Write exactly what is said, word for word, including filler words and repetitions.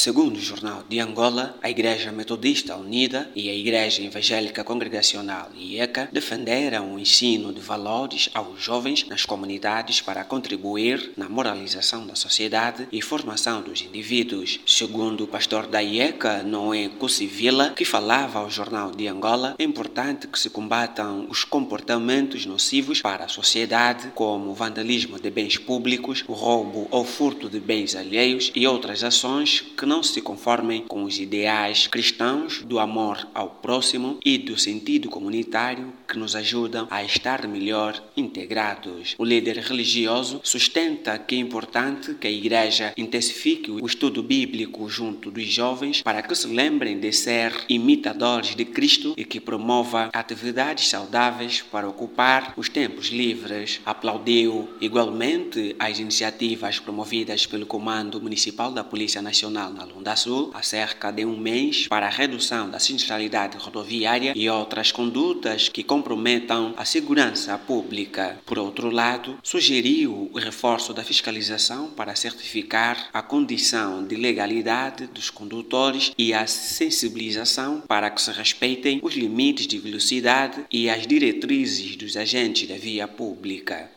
Segundo o Jornal de Angola, a Igreja Metodista Unida e a Igreja Evangélica Congregacional I E C A defenderam o ensino de valores aos jovens nas comunidades para contribuir na moralização da sociedade e formação dos indivíduos. Segundo o pastor da I E C A, Noé Cosivila, que falava ao Jornal de Angola, é importante que se combatam os comportamentos nocivos para a sociedade, como o vandalismo de bens públicos, o roubo ou furto de bens alheios e outras ações que não se conformem com os ideais cristãos do amor ao próximo e do sentido comunitário que nos ajudam a estar melhor integrados. O líder religioso sustenta que é importante que a Igreja intensifique o estudo bíblico junto dos jovens para que se lembrem de ser imitadores de Cristo e que promova atividades saudáveis para ocupar os tempos livres. Aplaudiu igualmente as iniciativas promovidas pelo Comando Municipal da Polícia Nacional na Lunda Sul há cerca de um mês para a redução da sinistralidade rodoviária e outras condutas que comprometam a segurança pública. Por outro lado, sugeriu o reforço da fiscalização para certificar a condição de legalidade dos condutores e a sensibilização para que se respeitem os limites de velocidade e as diretrizes dos agentes da via pública.